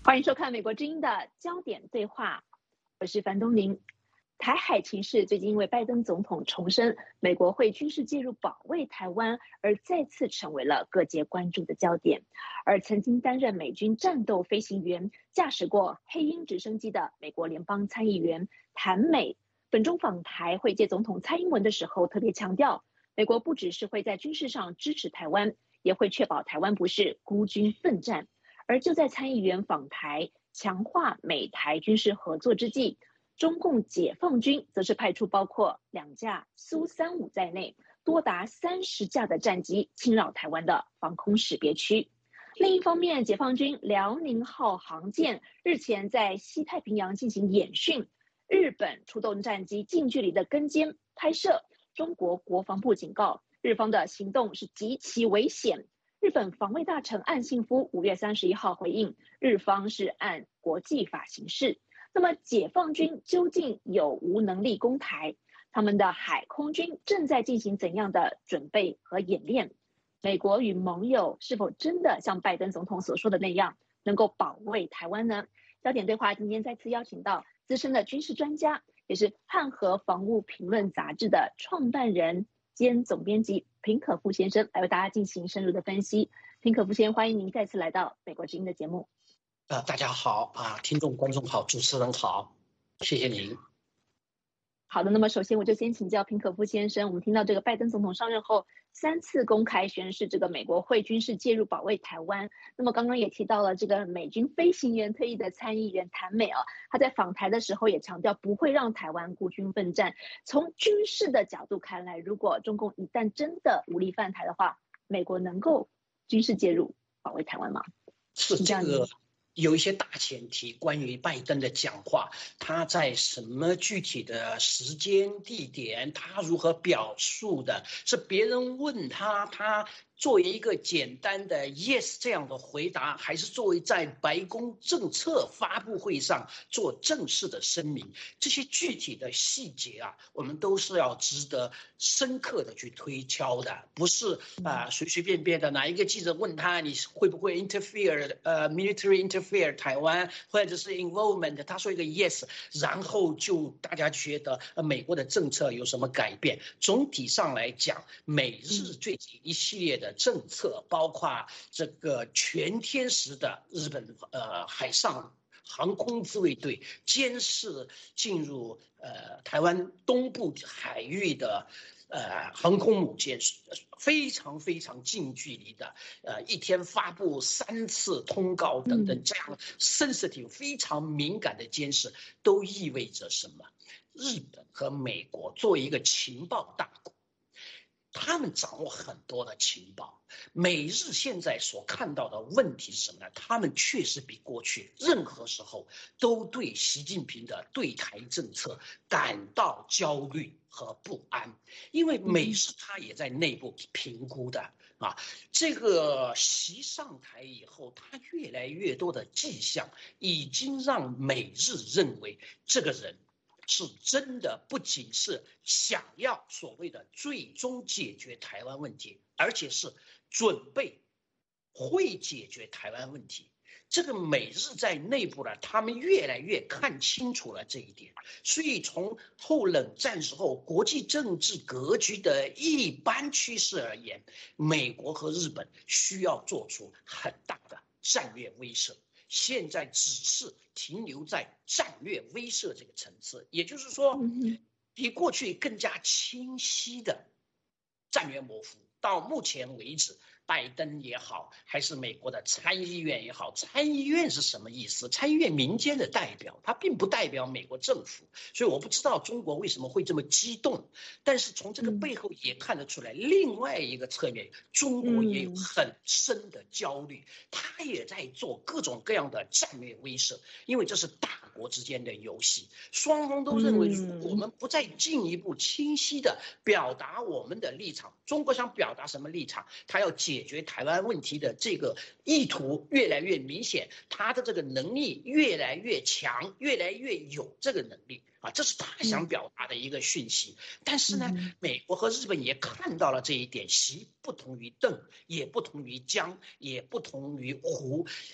欢迎收看美国之音的焦点对话，我是樊东林。台海情势最近因为拜登总统重申美国会军事介入保卫台湾，而再次成为了各界关注的焦点。而曾经担任美军战斗飞行员、驾驶过黑鹰直升机的美国联邦参议员谭美，本周访台会见总统蔡英文的时候，特别强调，美国不只是会在军事上支持台湾，也会确保台湾不是孤军奋战。而就在参议员访台强化美台军事合作之际，中共解放军则是派出包括2架苏35在内多达30架的战机侵扰台湾的防空识别区。另一方面，解放军辽宁号航舰日前在西太平洋进行演训，日本出动战机近距离的跟监拍摄。中国国防部警告，日方的行动是极其危险。日本防卫大臣岸信夫5月31号回应，日方是按国际法行事。那么解放军究竟有无能力攻台？他们的海空军正在进行怎样的准备和演练？美国与盟友是否真的像拜登总统所说的那样，能够保卫台湾呢？焦点对话今天再次邀请到资深的军事专家，也是汉和防务评论杂志的创办人兼总编辑平可夫先生，来为大家进行深入的分析。平可夫先生，欢迎您再次来到美国之音的节目。 大家好听众观众好，主持人好，谢谢您。 好的，那么首先我就先请教平可夫先生，我们听到这个拜登总统上任后3次公开宣示这个美国会军事介入保卫台湾，那么刚刚也提到了这个美军飞行员退役的参议员谭美他在访台的时候也强调不会让台湾孤军奋战。从军事的角度看来，如果中共一旦真的武力犯台的话，美国能够军事介入保卫台湾吗？ 是这个有一些大前提，关于拜登的讲话，他在什么具体的时间地点，他如何表述的，是别人问他，他作为一个简单的 yes 这样的回答，还是作为在白宫政策发布会上做正式的声明，这些具体的细节我们都是要值得深刻的去推敲的，不是随随便便的哪一个记者问他你会不会 interfere military interfere 台湾或者是 involvement， 他说一个 yes， 然后就大家觉得美国的政策有什么改变。总体上来讲，美日最近一系列的政策，包括这个全天时的日本海上航空自卫队监视进入台湾东部海域的航空母舰，非常非常近距离的一天发布3次通告等等，这样 sensitive 非常敏感的监视，都意味着什么？日本和美国作为一个情报大国，他们掌握很多的情报。美日现在所看到的问题是什么呢？他们确实比过去任何时候都对习近平的对台政策感到焦虑和不安，因为美日他也在内部评估的这个习上台以后，他越来越多的迹象已经让美日认为这个人是真的不仅是想要所谓的最终解决台湾问题，而且是准备会解决台湾问题。这个美日在内部他们越来越看清楚了这一点。所以从后冷战时候国际政治格局的一般趋势而言，美国和日本需要做出很大的战略威慑。现在只是停留在战略威慑这个层次，也就是说比过去更加清晰的战略模糊。到目前为止，拜登也好，还是美国的参议院也好，参议院是什么意思？参议院民间的代表，它并不代表美国政府，所以我不知道中国为什么会这么激动。但是从这个背后也看得出来，另外一个侧面，中国也有很深的焦虑，他也在做各种各样的战略威慑，因为这是大国之间的游戏，双方都认为，如果我们不再进一步清晰的表达我们的立场，中国想表达什么立场，他要解决台湾问题的这个意图越来越明显，他的这个能力越来越强，越来越有这个能力这是他想表达的一个讯息。但是呢，美国和日本也看到了这一点，习不同于邓，也不同于江，也不同于胡。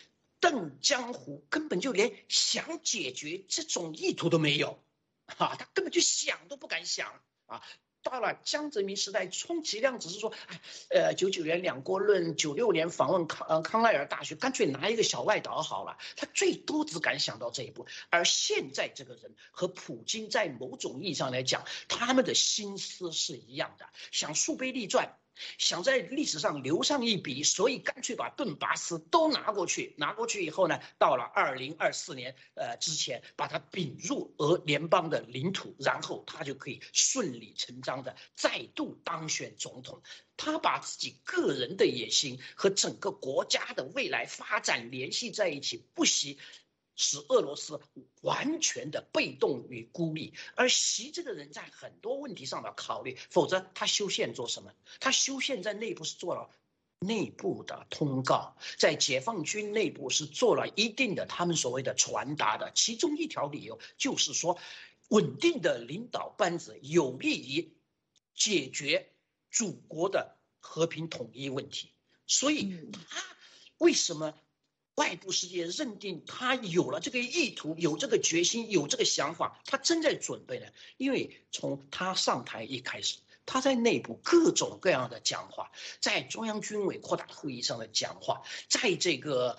邓江湖根本就连想解决这种意图都没有，他根本就想都不敢想啊。到了江泽民时代，充其量只是说，99年两国论，96年访问康奈尔大学，干脆拿一个小外岛好了，他最多只敢想到这一步。而现在这个人和普京在某种意义上来讲，他们的心思是一样的，想树碑立传。想在历史上留上一笔，所以干脆把顿巴斯都拿过去。拿过去以后呢，到了2024年之前，把它并入联邦的领土，然后他就可以顺理成章的再度当选总统。他把自己个人的野心和整个国家的未来发展联系在一起，不惜使俄罗斯完全的被动与孤立。而习这个人在很多问题上的考虑，否则他修宪做什么？他修宪在内部是做了内部的通告，在解放军内部是做了一定的他们所谓的传达的，其中一条理由就是说，稳定的领导班子有利于解决祖国的和平统一问题。所以他为什么外部世界认定他有了这个意图，有这个决心，有这个想法，他正在准备呢？因为从他上台一开始，他在内部各种各样的讲话，在中央军委扩大会议上的讲话，在这个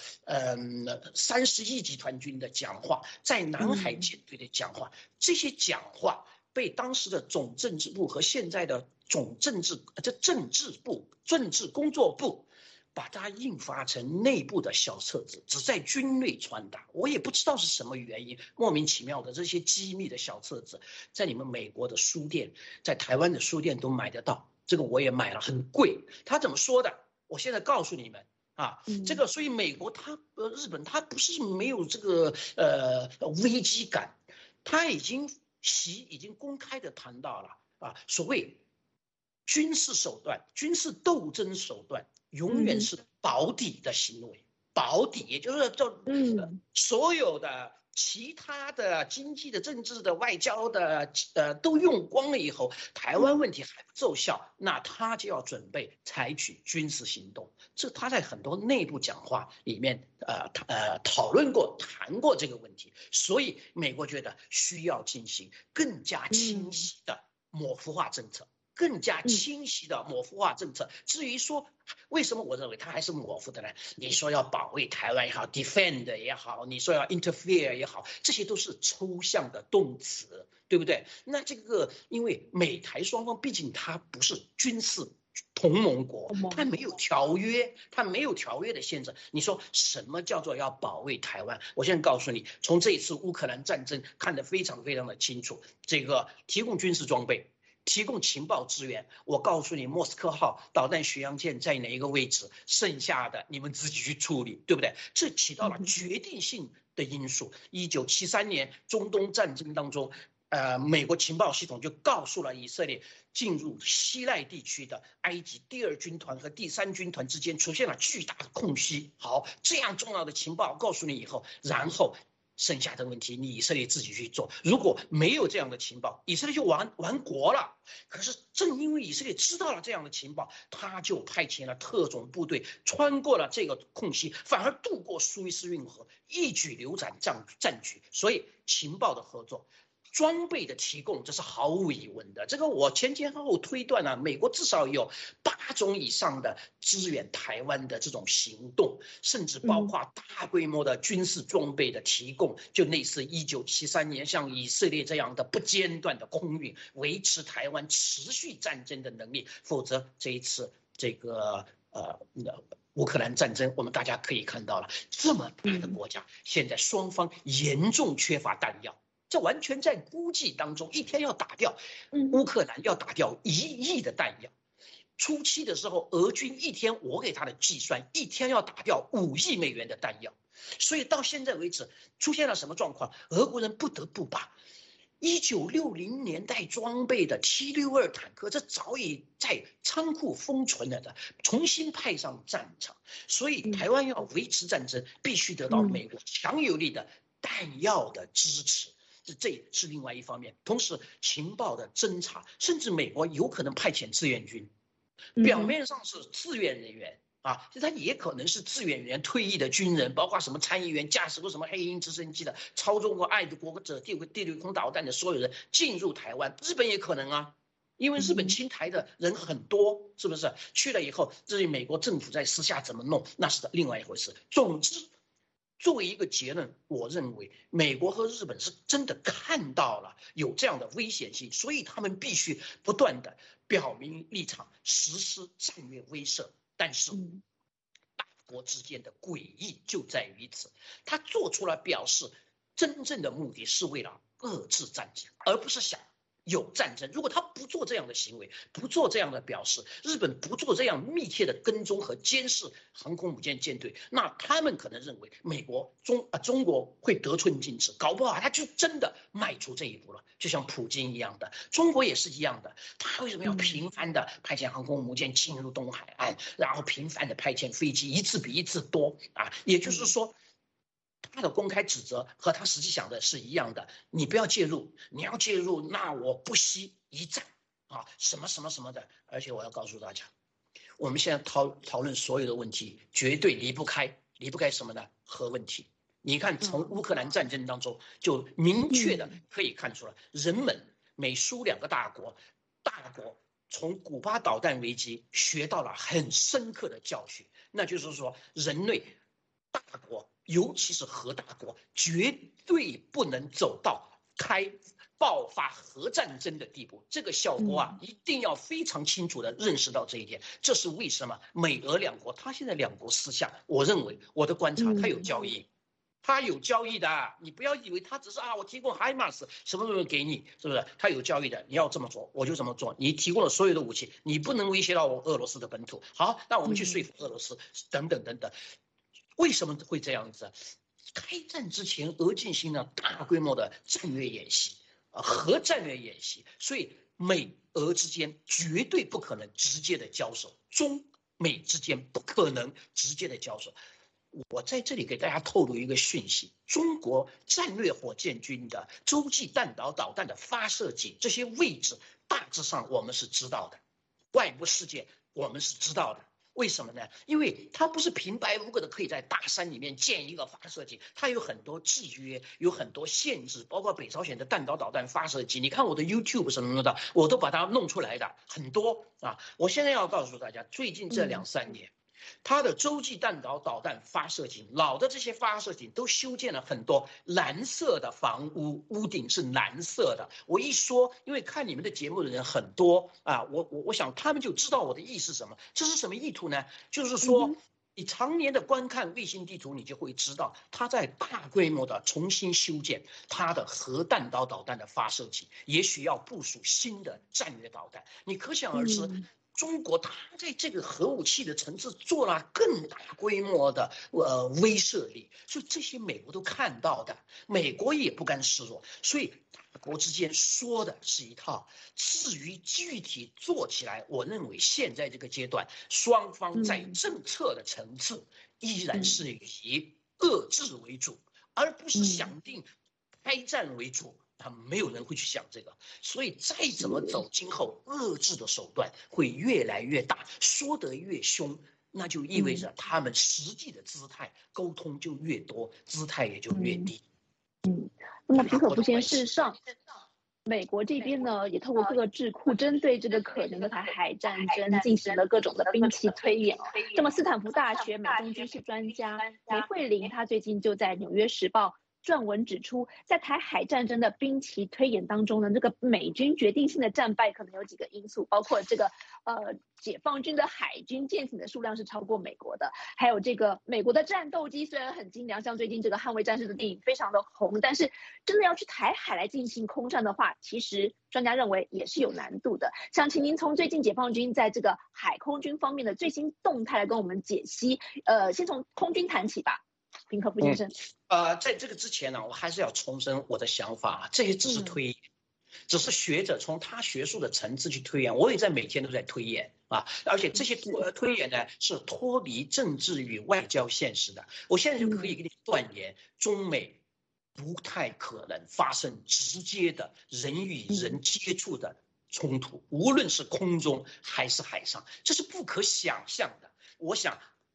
31集团军的讲话，在南海舰队的讲话，这些讲话被当时的总政治部和现在的总政治工作部把它印发成内部的小册子，只在军内传达。我也不知道是什么原因，莫名其妙的这些机密的小册子，在你们美国的书店，在台湾的书店都买得到。这个我也买了，很贵。他怎么说的？我现在告诉你们啊，这个所以美国日本他不是没有这个危机感，习已经公开的谈到了啊，所谓军事手段、军事斗争手段。永远是保底的行为，保底也就是所有的其他的经济的、政治的、外交的都用光了以后，台湾问题还不奏效，那他就要准备采取军事行动。这他在很多内部讲话里面讨论过、谈过这个问题，所以美国觉得需要进行更加清晰的模糊化政策。更加清晰的模糊化政策。至于说为什么我认为它还是模糊的呢？你说要保卫台湾也好 ，defend 也好，你说要 interfere 也好，这些都是抽象的动词，对不对？那这个因为美台双方毕竟它不是军事同盟国，它没有条约，它没有条约的限制。你说什么叫做要保卫台湾？我现在告诉你，从这一次乌克兰战争看得非常非常的清楚，这个提供军事装备。提供情报支援，我告诉你，莫斯科号导弹巡洋舰在哪一个位置，剩下的你们自己去处理，对不对？这起到了决定性的因素。1973年中东战争当中，美国情报系统就告诉了以色列，进入西奈地区的埃及第2军团和第3军团之间出现了巨大的空隙。好，这样重要的情报告诉你以后，然后。剩下的问题你以色列自己去做，如果没有这样的情报，以色列就亡国了。可是正因为以色列知道了这样的情报，他就派遣了特种部队穿过了这个空隙，反而渡过苏伊士运河，一举扭转战局。所以情报的合作。装备的提供，这是毫无疑问的。这个我前后推断啊，美国至少有8种以上的支援台湾的这种行动，甚至包括大规模的军事装备的提供，就类似1973年像以色列这样的不间断的空运，维持台湾持续战争的能力。否则这一次这个乌克兰战争，我们大家可以看到了，这么大的国家，现在双方严重缺乏弹药。这完全在估计当中，一天要打掉，乌克兰要打掉1亿的弹药。初期的时候，俄军一天，我给他的计算，一天要打掉5亿美元的弹药。所以到现在为止，出现了什么状况？俄国人不得不把1960年代装备的T-62坦克，这早已在仓库封存了的，重新派上战场。所以台湾要维持战争，必须得到美国强有力的弹药的支持。这是另外一方面，同时情报的侦查，甚至美国有可能派遣志愿军，表面上是志愿人员， 啊，他也可能是志愿员、退役的军人，包括什么参议员、驾驶过什么黑鹰直升机的、操纵过爱国者地对空导弹的所有人进入台湾。日本也可能啊，因为日本侵台的人很多，是不是？去了以后，至于美国政府在私下怎么弄，那是另外一回事。总之，作为一个结论，我认为美国和日本是真的看到了有这样的危险性，所以他们必须不断的表明立场，实施战略威慑。但是，大国之间的诡异就在于此，他做出了表示，真正的目的是为了遏制战争，而不是想有战争。如果他不做这样的行为，不做这样的表示，日本不做这样密切的跟踪和监视航空母舰舰队，那他们可能认为美国中国会得寸进尺，搞不好他就真的迈出这一步了。就像普京一样的，中国也是一样的，他为什么要频繁的派遣航空母舰进入东海岸，然后频繁的派遣飞机，一次比一次多啊？也就是说，他的公开指责和他实际想的是一样的，你不要介入，你要介入，那我不惜一战啊，什么什么什么的。而且我要告诉大家，我们现在讨论所有的问题，绝对离不开什么呢？核问题。你看，从乌克兰战争当中就明确的可以看出来，人们美苏两个大国从古巴导弹危机学到了很深刻的教训，那就是说，人类大国，尤其是核大国，绝对不能走到爆发核战争的地步。这个小国啊，一定要非常清楚的认识到这一点。这是为什么美俄两国，他现在两国私下，我认为我的观察，他有交易。他有交易的，你不要以为他只是我提供海马斯什么什么给你，是不是？他有交易的，你要这么做，我就这么做。你提供了所有的武器，你不能威胁到我俄罗斯的本土。好，那我们去说服俄罗斯，等等等等。为什么会这样子？开战之前，俄进行了大规模的战略演习，核战略演习，所以美俄之间绝对不可能直接的交手，中美之间不可能直接的交手。我在这里给大家透露一个讯息：中国战略火箭军的洲际弹道导弹的发射井这些位置，大致上我们是知道的，外部世界我们是知道的。为什么呢？因为它不是平白无故的可以在大山里面建一个发射井，它有很多制约，有很多限制，包括北朝鲜的弹道导弹发射井。你看我的 YouTube 什么的，我都把它弄出来的很多啊。我现在要告诉大家，最近这2-3年。它的洲际弹道导弹发射井，老的这些发射井都修建了很多蓝色的房屋，屋顶是蓝色的。我一说，因为看你们的节目的人很多啊，我想他们就知道我的意思是什么。这是什么意图呢？就是说，你常年的观看卫星地图，你就会知道，它在大规模的重新修建它的核弹道导弹的发射井，也许要部署新的战略导弹。你可想而知。中国它在这个核武器的层次做了更大规模的威慑力，所以这些美国都看到的，美国也不甘示弱，所以大国之间说的是一套，至于具体做起来，我认为现在这个阶段，双方在政策的层次依然是以遏制为主，而不是想定开战为主。没有人会去想这个，所以再怎么走，今后遏制的手段会越来越大，说得越凶，那就意味着他们实际的姿态沟通就越多，姿态也就越低。 那么平可夫先，事实上，美国这边呢，也透过各个智库针对这个可能的台海战争进行了各种的兵棋推演。那么斯坦福大学美中军事专家梅惠玲，她最近就在《纽约时报》撰文指出，在台海战争的兵棋推演当中呢，这个美军决定性的战败可能有几个因素，包括这个解放军的海军舰艇的数量是超过美国的，还有这个美国的战斗机虽然很精良，像最近这个《捍卫战士》的电影非常的红，但是真的要去台海来进行空战的话，其实专家认为也是有难度的。想请您从最近解放军在这个海空军方面的最新动态来跟我们解析。先从空军谈起吧。平可夫先生， 在这个之前呢，我还是要重申我的想法，这些只是推演，只是学者从他学术的层次去推演，我也在每天都在推演啊，而且这些推演呢是脱离政治与外交现实的。我现在就可以给你断言，中美不太可能发生直接的人与人接触的冲突，无论是空中还是海上，这是不可想象的。我想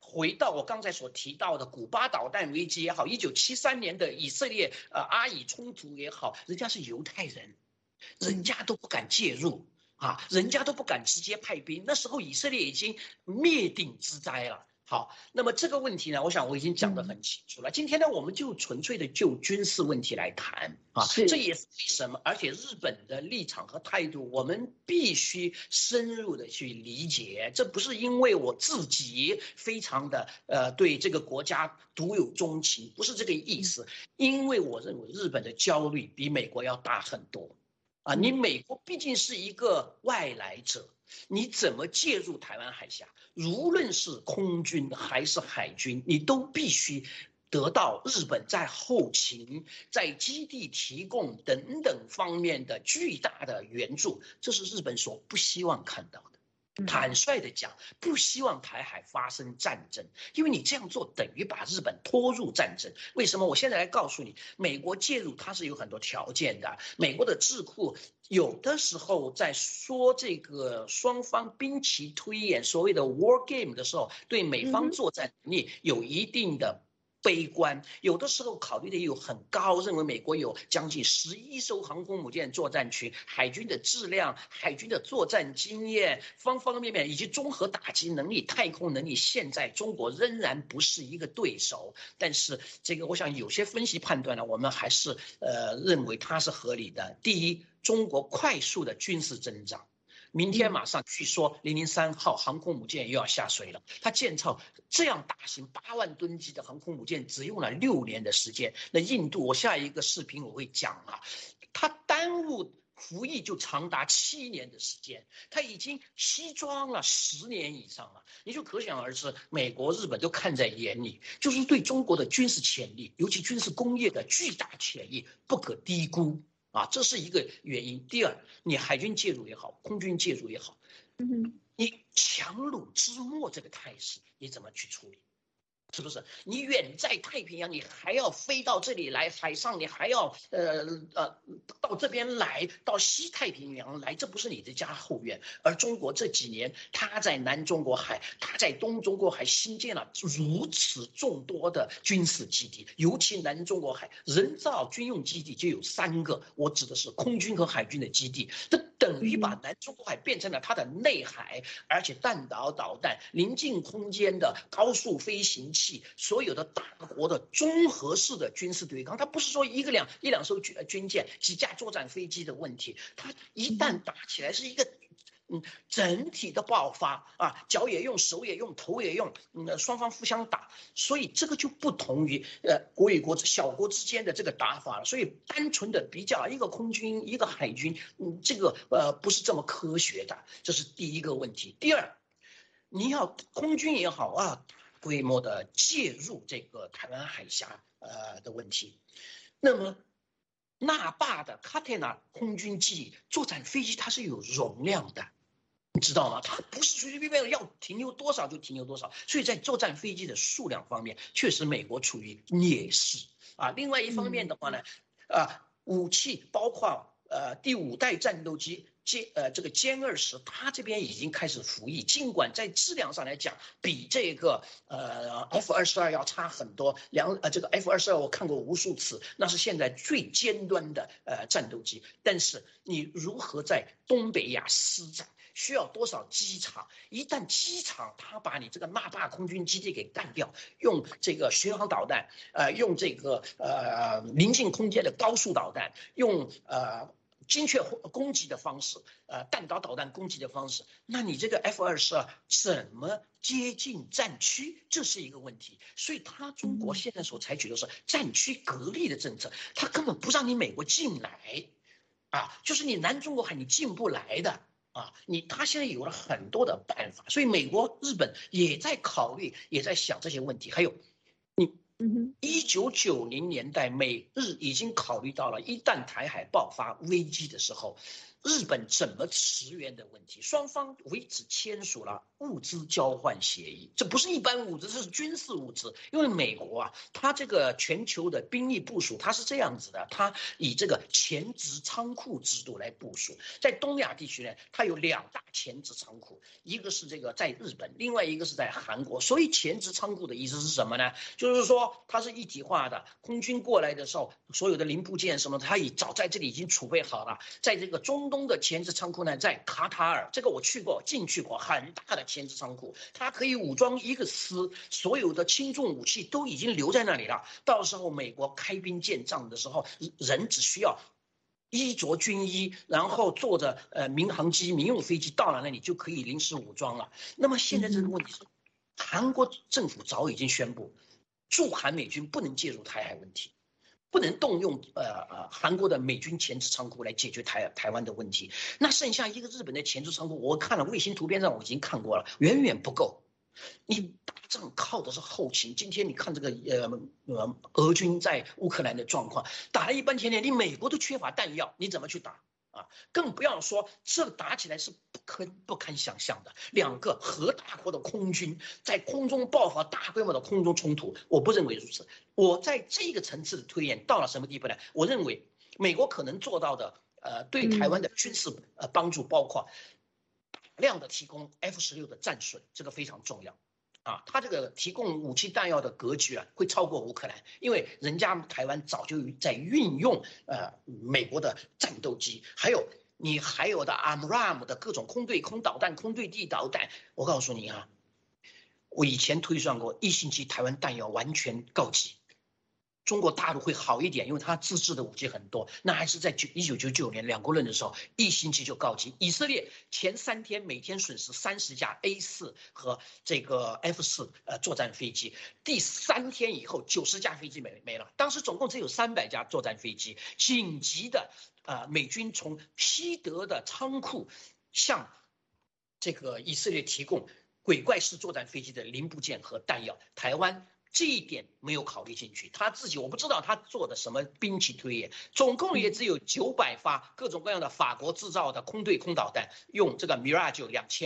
回到我刚才所提到的古巴导弹危机也好，1973年的以色列阿以冲突也好，人家是犹太人，人家都不敢介入啊，人家都不敢直接派兵。那时候以色列已经灭顶之灾了。好，那么这个问题呢，我想我已经讲得很清楚了。今天呢，我们就纯粹的就军事问题来谈啊，这也是为什么，而且日本的立场和态度，我们必须深入的去理解。这不是因为我自己非常的对这个国家独有钟情，不是这个意思，因为我认为日本的焦虑比美国要大很多。啊，你美国毕竟是一个外来者，你怎么介入台湾海峡？无论是空军还是海军，你都必须得到日本在后勤、在基地提供等等方面的巨大的援助，这是日本所不希望看到的。坦率的讲，不希望台海发生战争，因为你这样做等于把日本拖入战争。为什么？我现在来告诉你，美国介入它是有很多条件的。美国的智库有的时候在说这个双方兵棋推演，所谓的 war game 的时候，对美方作战能力有一定的悲观，有的时候考虑的又很高，认为美国有将近11艘航空母舰作战群，海军的质量、海军的作战经验，方方面面以及综合打击能力、太空能力，现在中国仍然不是一个对手。但是这个，我想有些分析判断呢，我们还是认为它是合理的。第一，中国快速的军事增长。明天马上据说003号航空母舰又要下水了，它建造这样大型8万吨级的航空母舰只用了6年的时间。那印度，我下一个视频我会讲啊，它耽误服役就长达7年的时间，它已经西装了10年以上了，你就可想而知，美国、日本都看在眼里，就是对中国的军事潜力，尤其军事工业的巨大潜力不可低估。啊，这是一个原因。第二，你海军介入也好，空军介入也好，你强弩之末这个态势，你怎么去处理？是不是？你远在太平洋，你还要飞到这里来，海上你还要到这边来，到西太平洋来，这不是你的家后院。而中国这几年，它在南中国海，它在东中国海新建了如此众多的军事基地，尤其南中国海人造军用基地就有3个，我指的是空军和海军的基地，这等于把南中国海变成了它的内海，而且弹道导弹、临近空间的高速飞行器，所有的大国的综合式的军事对抗，它不是说一两艘军舰、几架作战飞机的问题，它一旦打起来是一个整体的爆发啊，脚也用，手也用，头也用，双方互相打，所以这个就不同于国与国小国之间的这个打法了。所以单纯的比较一个空军一个海军，这个不是这么科学的，这是第一个问题。第二，你要空军也好啊，规模的介入这个台湾海峡的问题，那么那霸的卡特纳空军基地作战飞机它是有容量的。你知道吗？它不是随随便便要停留多少就停留多少，所以在作战飞机的数量方面，确实美国处于劣势啊。另外一方面的话呢，武器包括第5代战斗机这个歼20，它这边已经开始服役，尽管在质量上来讲比这个F-22要差很多，这个 F-22我看过无数次，那是现在最尖端的战斗机，但是你如何在东北亚施展？需要多少机场？一旦机场它把你这个那霸空军基地给干掉，用这个巡航导弹，用这个临近空间的高速导弹，用精确攻击的方式，弹道导弹攻击的方式，那你这个 F-22怎么接近战区？这是一个问题。所以中国现在所采取的是战区隔离的政策，它根本不让你美国进来，就是你南中国海你进不来的。他现在有了很多的办法，所以美国、日本也在考虑，也在想这些问题。还有，1990年代，美日已经考虑到了，一旦台海爆发危机的时候， 日本怎么驰援的问题，双方为此签署了物资交换协议。这不是一般物资，这是军事物资。因为美国啊，它这个全球的兵力部署，它是这样子的，它以这个前值仓库制度来部署。在东亚地区呢，它有2大前值仓库，一个是这个在日本，另外一个是在韩国。所以前值仓库的意思是什么呢？就是说它是一体化的，空军过来的时候，所有的零部件什么，它早在这里已经储备好了。在这个中东的前置仓库呢，在卡塔尔，这个我去过，进去过，很大的前置仓库，它可以武装一个师，所有的轻重武器都已经留在那里了。到时候美国开兵建仗的时候，人只需要衣着军衣，然后坐着民航机、民用飞机到了那里就可以临时武装了。那么现在这个问题是，韩国政府早已经宣布，驻韩美军不能介入台海问题。不能动用韩国的美军前置仓库来解决台湾的问题，那剩下一个日本的前置仓库，我看了卫星图片上我已经看过了，远远不够。你打仗靠的是后勤，今天你看这个俄军在乌克兰的状况，打了一半天你美国都缺乏弹药，你怎么去打？更不要说这打起来是不堪想象的，2个核大国的空军在空中爆发大规模的空中冲突，我不认为如此。我在这个层次的推演到了什么地步呢？我认为美国可能做到的，对台湾的军事帮助，包括大量的提供 F-16的战损，这个非常重要。他这个提供武器弹药的格局会超过乌克兰，因为人家台湾早就在运用美国的战斗机，还有的 AMRAAM 的各种空对空导弹、空对地导弹。我告诉你我以前推算过，1星期台湾弹药完全告急。中国大陆会好一点，因为它自制的武器很多。那还是在1999年2国论的时候，1星期就告急。以色列前3天每天损失30架 A4和这个 F4作战飞机，第3天以后90架飞机没了。当时总共只有300架作战飞机，紧急的美军从西德的仓库向这个以色列提供鬼怪式作战飞机的零部件和弹药，台湾这一点没有考虑进去，他自己我不知道他做的什么兵棋推演，总共也只有900发各种各样的法国制造的空对空导弹，用这个 Mirage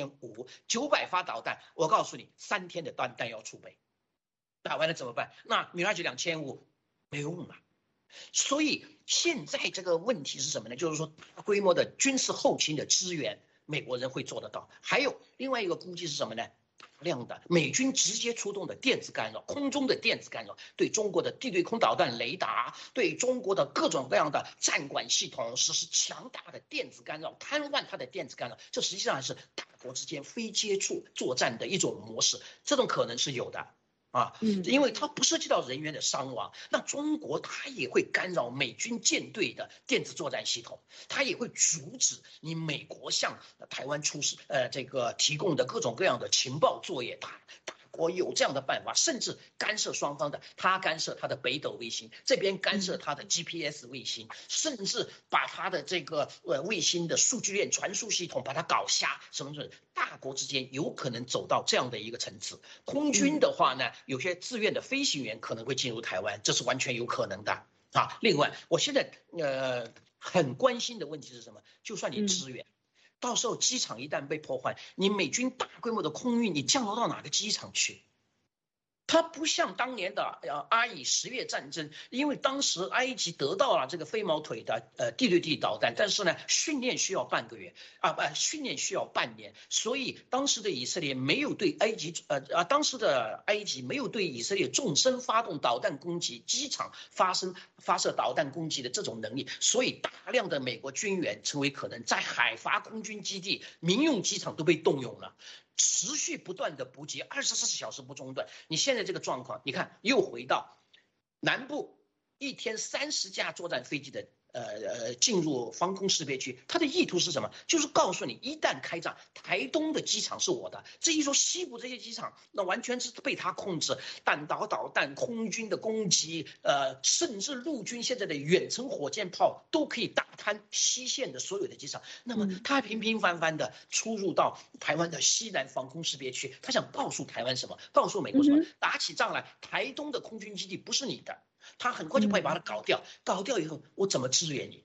2500，900发导弹，我告诉你，3天的弹药储备，打完了怎么办？那 Mirage 2500没用了。所以现在这个问题是什么呢？就是说大规模的军事后勤的支援，美国人会做得到。还有另外一个估计是什么呢？大量的美军直接出动的电子干扰，空中的电子干扰，对中国的地对空导弹雷达，对中国的各种各样的战管系统实施强大的电子干扰，瘫痪它的电子干扰。这实际上是大国之间非接触作战的一种模式，这种可能是有的。因为它不涉及到人员的伤亡，那中国它也会干扰美军舰队的电子作战系统，它也会阻止你美国向台湾这个提供的各种各样的情报作业。大国有这样的办法，甚至干涉双方的，他干涉他的北斗卫星，这边干涉他的 GPS 卫星，甚至把他的这个卫星的数据链传输系统把它搞瞎，什么大国之间有可能走到这样的一个层次。空军的话呢，有些自愿的飞行员可能会进入台湾，这是完全有可能的另外，我现在很关心的问题是什么？就算你支援。到时候机场一旦被破坏，你美军大规模的空运，你降落到哪个机场去？它不像当年的阿以10月战争，因为当时埃及得到了这个飞毛腿的地对地导弹，但是呢训练需要半个月训练需要半年，所以当时的以色列没有对当时的埃及没有对以色列纵深发动导弹攻击，机场发射导弹攻击的这种能力，所以大量的美国军援成为可能，在海伐空军基地、民用机场都被动用了。持续不断的补给，24小时不中断。你现在这个状况，你看又回到南部1天30架作战飞机的进入防空识别区，它的意图是什么？就是告诉你，一旦开战，台东的机场是我的。至于说西部这些机场，那完全是被他控制，弹道导弹、空军的攻击，甚至陆军现在的远程火箭炮都可以打瘫西线的所有的机场。那么他频频繁繁的出入到台湾的西南防空识别区，他想告诉台湾什么？告诉美国什么？打起仗来，台东的空军基地不是你的。他很快就会把它搞掉，搞掉以后我怎么支援你？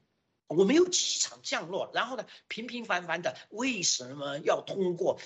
我没有机场降落，然后呢，平平凡凡的，为什么要通过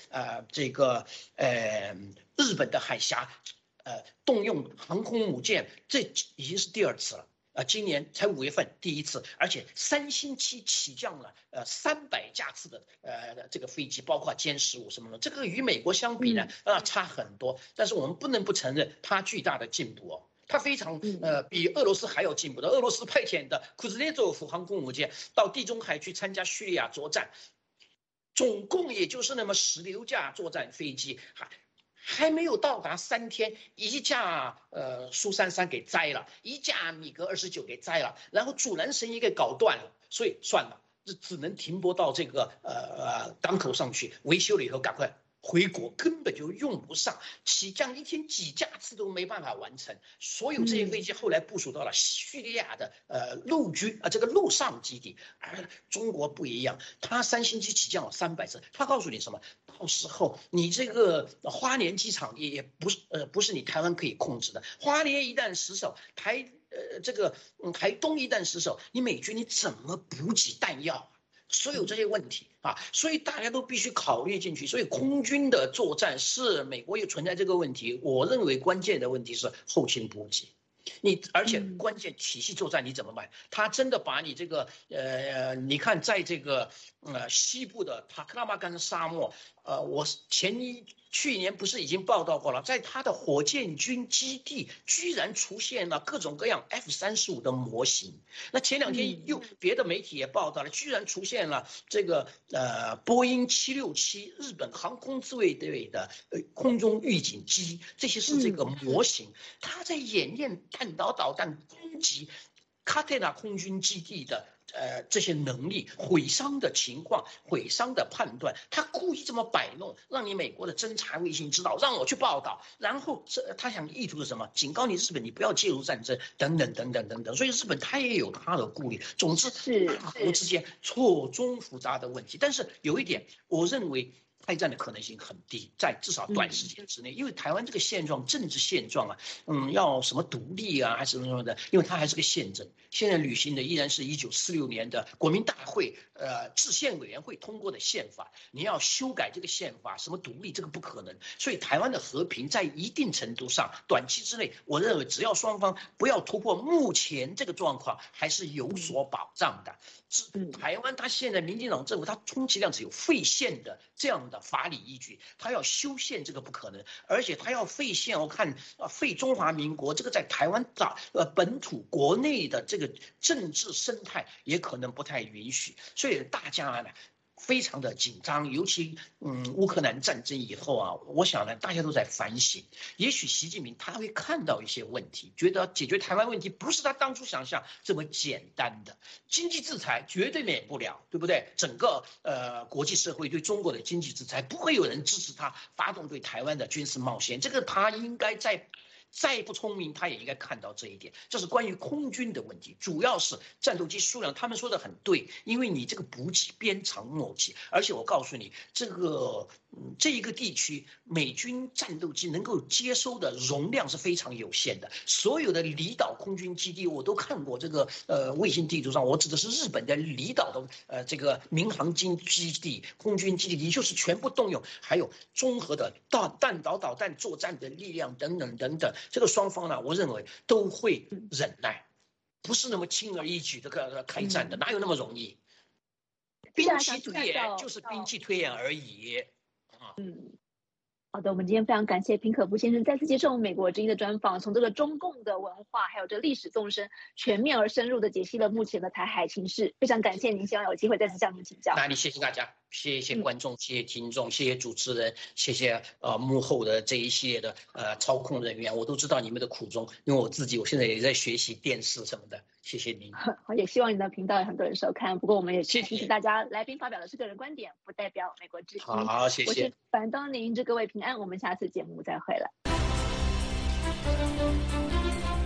日本的海峡，动用航空母舰？这已经是第2次了。今年才5月份第1次，而且3星期起降了300架次的这个飞机，包括歼15什么的，这个与美国相比呢，差很多。但是我们不能不承认它巨大的进步哦。它非常比俄罗斯还要进步的。俄罗斯派遣的库兹列佐夫航空母舰到地中海去参加叙利亚作战，总共也就是那么16架作战飞机，还没有到达3天，一架苏33给摘了，一架米格29给摘了，然后阻拦绳也给搞断了，所以算了，只能停泊到这个港口上去维修了以后赶快回国，根本就用不上，起降1天几架次都没办法完成。所有这些飞机后来部署到了叙利亚的陆军这个陆上基地，而中国不一样，它3星期起降了300次，它告诉你什么？到时候你这个花莲机场也不是你台湾可以控制的，花莲一旦失守，台东一旦失守，你美军你怎么补给弹药？所有这些问题所以大家都必须考虑进去。所以空军的作战是美国也存在这个问题，我认为关键的问题是后勤补给。而且关键体系作战你怎么办？他真的把你这个你看在这个西部的塔克拉玛干沙漠，我去年不是已经报道过了，在他的火箭军基地居然出现了各种各样 F-35的模型。那前2天又别的媒体也报道了，居然出现了这个波音767日本航空自卫队的空中预警机，这些是这个模型。他在演练弹道导弹攻击卡特纳空军基地的这些能力、毁伤的情况、毁伤的判断，他故意这么摆弄，让你美国的侦察卫星知道，让我去报道，然后他想意图是什么？警告你日本，你不要介入战争，等等等等等等。所以日本他也有他的顾虑。总之，大国之间错综复杂的问题。但是有一点，我认为开战的可能性很低，在至少短时间之内，因为台湾这个现状，政治现状要什么独立还是什么的，因为它还是个宪政，现在履行的依然是1946年的国民大会制宪委员会通过的宪法，你要修改这个宪法，什么独立这个不可能。所以台湾的和平在一定程度上，短期之内，我认为只要双方不要突破目前这个状况，还是有所保障的。台湾它现在民进党政府，它充其量只有废宪的这样的法理依据，它要修宪这个不可能，而且它要废宪，我看废中华民国，这个在台湾本土国内的这个政治生态也可能不太允许，所以大家呢非常的紧张，尤其乌克兰战争以后我想呢大家都在反省，也许习近平他会看到一些问题，觉得解决台湾问题不是他当初想象这么简单的，经济制裁绝对免不了，对不对？整个国际社会对中国的经济制裁，不会有人支持他发动对台湾的军事冒险，这个他应该再不聪明，他也应该看到这一点。这是关于空军的问题，主要是战斗机数量。他们说的很对，因为你这个补给鞭长莫及，而且我告诉你，这一个地区美军战斗机能够接收的容量是非常有限的。所有的离岛空军基地我都看过，这个卫星地图上，我指的是日本的离岛的这个民航基地、空军基地，也就是全部动用，还有综合的弹道导弹作战的力量等等等等。这个双方呢，我认为都会忍耐，不是那么轻而易举的开战的，哪有那么容易？兵器推演就是兵器推演而已。 好的，我们今天非常感谢平可夫先生再次接受美国之音的专访，从这个中共的文化还有这个历史纵深，全面而深入的解析了目前的台海情势。非常感谢您，希望有机会再次向您请教。 那谢谢大家，谢谢观众，谢谢听众，谢谢主持人，谢谢幕后的这一系列的操控人员，我都知道你们的苦衷，因为我现在也在学习电视什么的，谢谢您。 也希望你的频道有很多人收看，不过我们也提醒大家，来宾发表的是个人观点，不代表美国之音。 好，谢谢。 我是反东宁，祝各位平安，我们下次节目再会了。